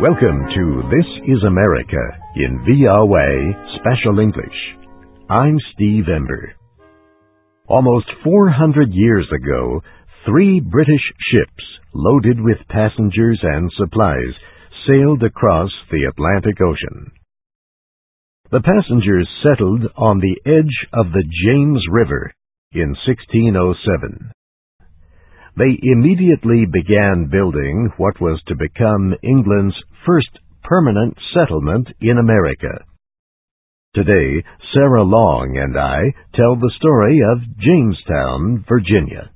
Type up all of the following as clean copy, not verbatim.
Welcome to This is America in VOA Special English. I'm Steve Ember. Almost 400 years ago, 3 British ships loaded with passengers and supplies sailed across the Atlantic Ocean. The passengers settled on the edge of the James River in 1607. They immediately began building what was to become England's first permanent settlement in America. Today, Sarah Long and I tell the story of Jamestown, Virginia.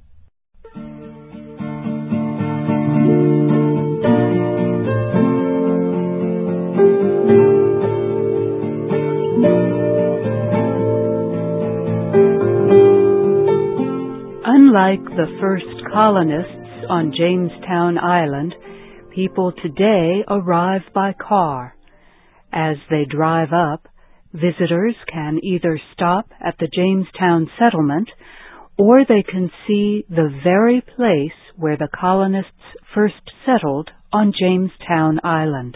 Unlike the first colonists on Jamestown Island, people today arrive by car. As they drive up, visitors can either stop at the Jamestown settlement, or they can see the very place where the colonists first settled on Jamestown Island.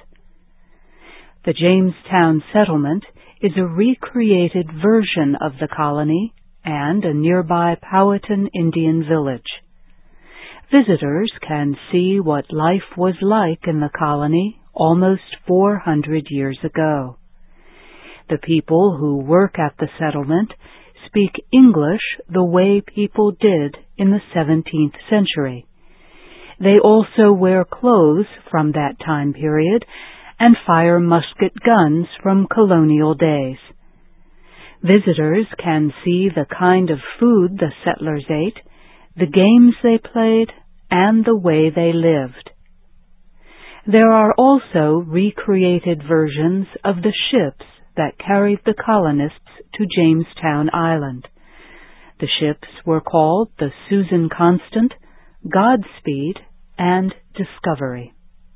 The Jamestown settlement is a recreated version of the colony and a nearby Powhatan Indian village. Visitors can see what life was like in the colony almost 400 years ago. The people who work at the settlement speak English the way people did in the 17th century. They also wear clothes from that time period and fire musket guns from colonial days. Visitors can see the kind of food the settlers ate, the games they played, and the way they lived. There are also recreated versions of the ships that carried the colonists to Jamestown Island. The ships were called the Susan Constant, Godspeed, and Discovery.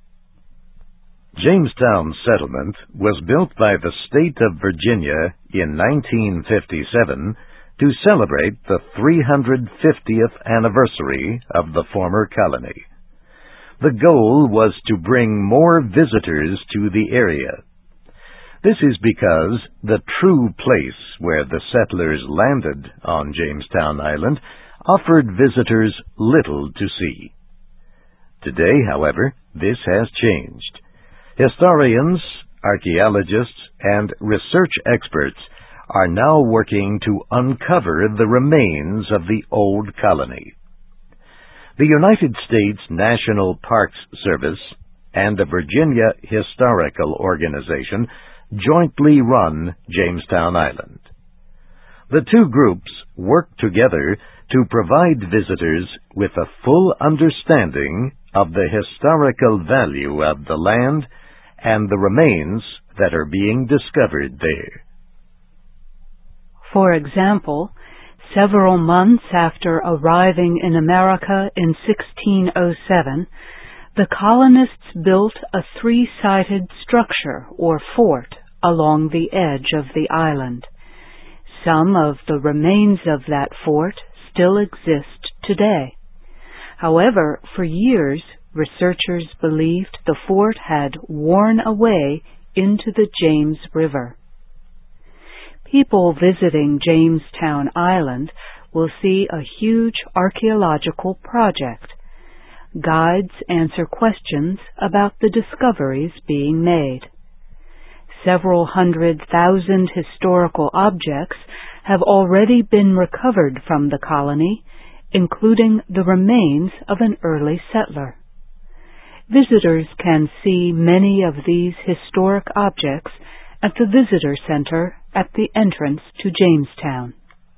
Jamestown Settlement was built by the state of Virginia in 1957 to celebrate the 350th anniversary of the former colony. The goal was to bring more visitors to the area. This is because the true place where the settlers landed on Jamestown Island offered visitors little to see. Today, however, this has changed. Historians, archaeologists, and research experts are now working to uncover the remains of the old colony. The United States National Parks Service and the Virginia Historical Organization jointly run Jamestown Island. The two groups work together to provide visitors with a full understanding of the historical value of the land and the remains that are being discovered there. For example, several months after arriving in America in 1607, the colonists built a 3-sided structure or fort along the edge of the island. Some of the remains of that fort still exist today. However, for years, researchers believed the fort had worn away into the James River. People visiting Jamestown Island will see a huge archaeological project. Guides answer questions about the discoveries being made. Several 100,000 historical objects have already been recovered from the colony, including the remains of an early settler. Visitors can see many of these historic objects at the Visitor Center at the entrance to Jamestown.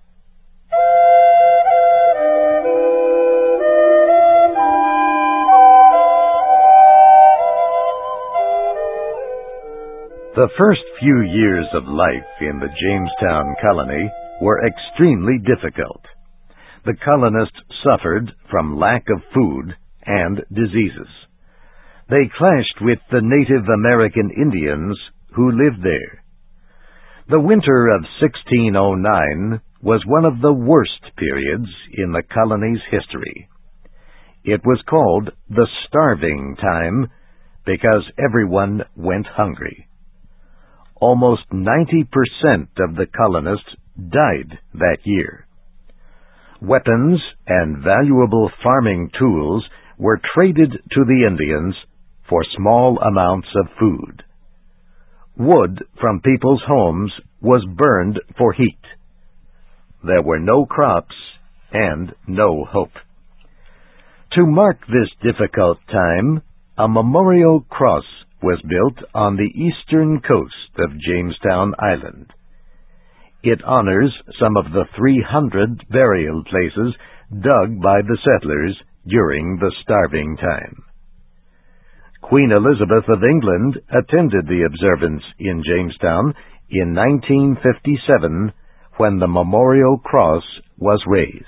The first few years of life in the Jamestown colony were extremely difficult. The colonists suffered from lack of food and diseases. They clashed with the Native American Indians who lived there. The winter of 1609 was one of the worst periods in the colony's history. It was called the Starving Time because everyone went hungry. Almost 90% of the colonists died that year. Weapons and valuable farming tools were traded to the Indians for small amounts of food. Wood from people's homes was burned for heat. There were no crops and no hope. To mark this difficult time, a memorial cross was built on the eastern coast of Jamestown Island. It honors some of the 300 burial places dug by the settlers during the starving time. Queen Elizabeth of England attended the observance in Jamestown in 1957 when the memorial cross was raised.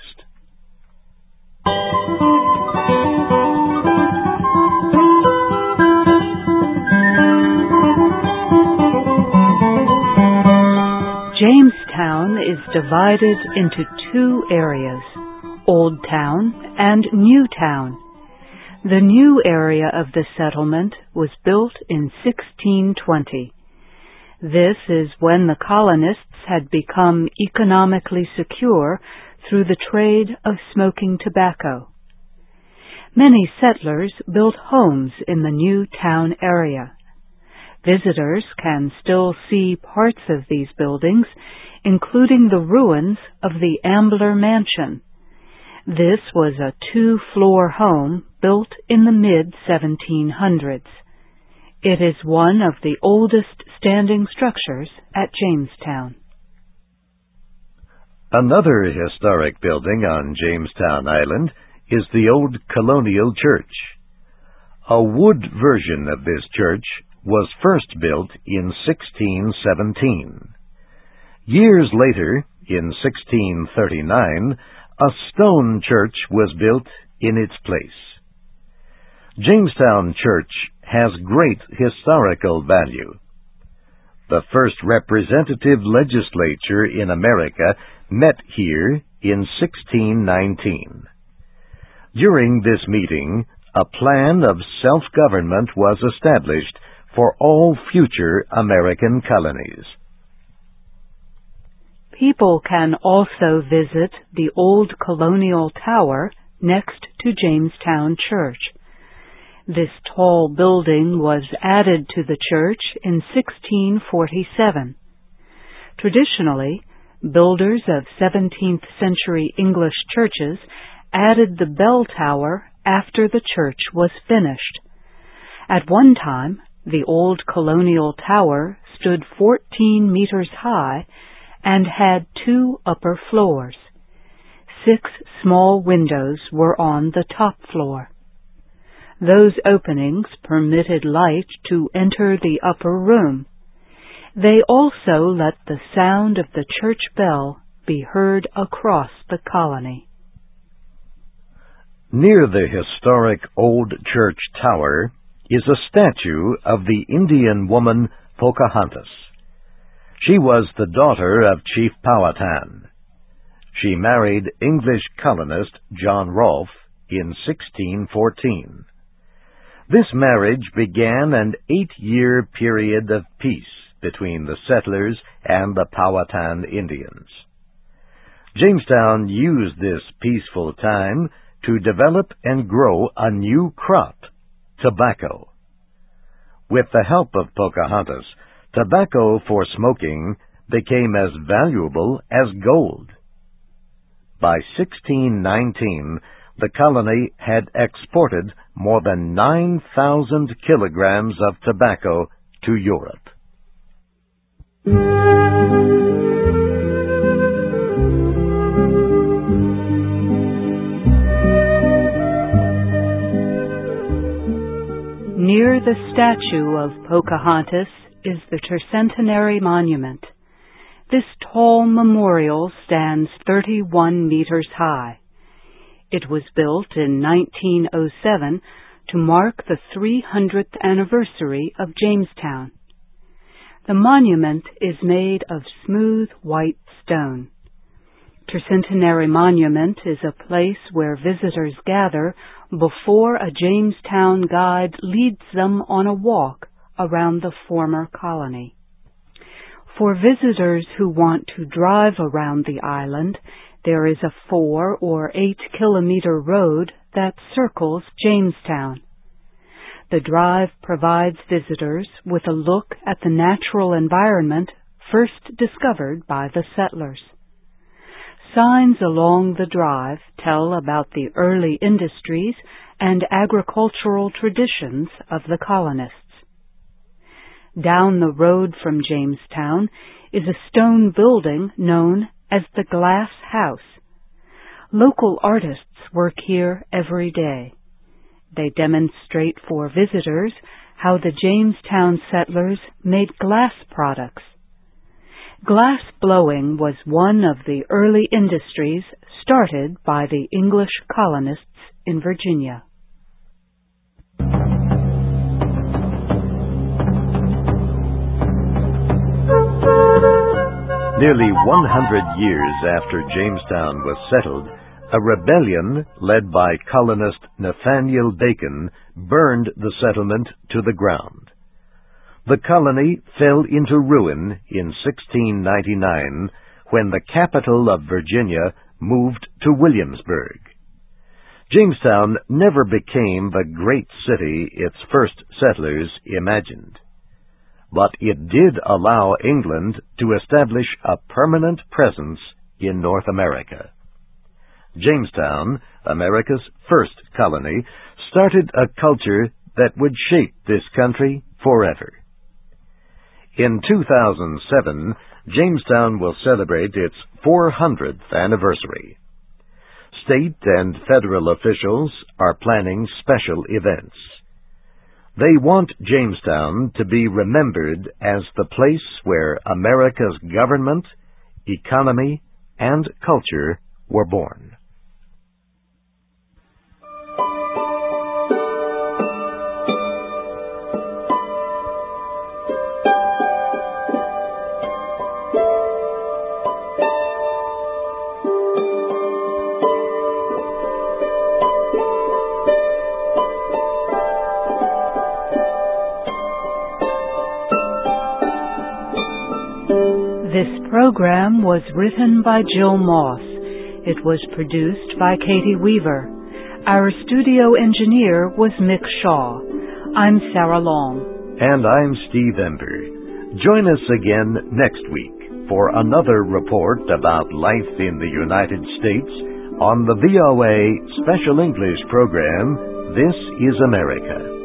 Jamestown is divided into two areas, Old Town and New Town. The new area of the settlement was built in 1620. This is when the colonists had become economically secure through the trade of smoking tobacco. Many settlers built homes in the New Town area. Visitors can still see parts of these buildings, including the ruins of the Ambler Mansion. This was a 2-floor home built in the mid-1700s. It is one of the oldest standing structures at Jamestown. Another historic building on Jamestown Island is the old colonial church. A wood version of this church was first built in 1617. Years later, in 1639, a stone church was built in its place. Jamestown Church has great historical value. The first representative legislature in America met here in 1619. During this meeting, a plan of self-government was established for all future American colonies. People can also visit the old colonial tower next to Jamestown Church. This tall building was added to the church in 1647. Traditionally, builders of 17th century English churches added the bell tower after the church was finished. At one time, the old colonial tower stood 14 meters high and had 2 upper floors. 6 small windows were on the top floor. Those openings permitted light to enter the upper room. They also let the sound of the church bell be heard across the colony. Near the historic old church tower is a statue of the Indian woman Pocahontas. She was the daughter of Chief Powhatan. She married English colonist John Rolfe in 1614. This marriage began an 8-year period of peace between the settlers and the Powhatan Indians. Jamestown used this peaceful time to develop and grow a new crop, tobacco. With the help of Pocahontas, tobacco for smoking became as valuable as gold. By 1619, the colony had exported more than 9,000 kilograms of tobacco to Europe. Near the statue of Pocahontas is the Tercentenary Monument. This tall memorial stands 31 meters high. It was built in 1907 to mark the 300th anniversary of Jamestown. The monument is made of smooth white stone. Tercentenary Monument is a place where visitors gather before a Jamestown guide leads them on a walk around the former colony. For visitors who want to drive around the island, there is a 4 or 8 kilometer road that circles Jamestown. The drive provides visitors with a look at the natural environment first discovered by the settlers. Signs along the drive tell about the early industries and agricultural traditions of the colonists. Down the road from Jamestown is a stone building known as the Glass House. Local artists work here every day. They demonstrate for visitors how the Jamestown settlers made glass products. Glass blowing was one of the early industries started by the English colonists in Virginia. Nearly 100 years after Jamestown was settled, a rebellion led by colonist Nathaniel Bacon burned the settlement to the ground. The colony fell into ruin in 1699 when the capital of Virginia moved to Williamsburg. Jamestown never became the great city its first settlers imagined, but it did allow England to establish a permanent presence in North America. Jamestown, America's first colony, started a culture that would shape this country forever. In 2007, Jamestown will celebrate its 400th anniversary. State and federal officials are planning special events. They want Jamestown to be remembered as the place where America's government, economy, and culture were born. This program was written by Jill Moss. It was produced by Katie Weaver. Our studio engineer was Mick Shaw. I'm Sarah Long. And I'm Steve Ember. Join us again next week for another report about life in the United States on the VOA Special English program, This is America.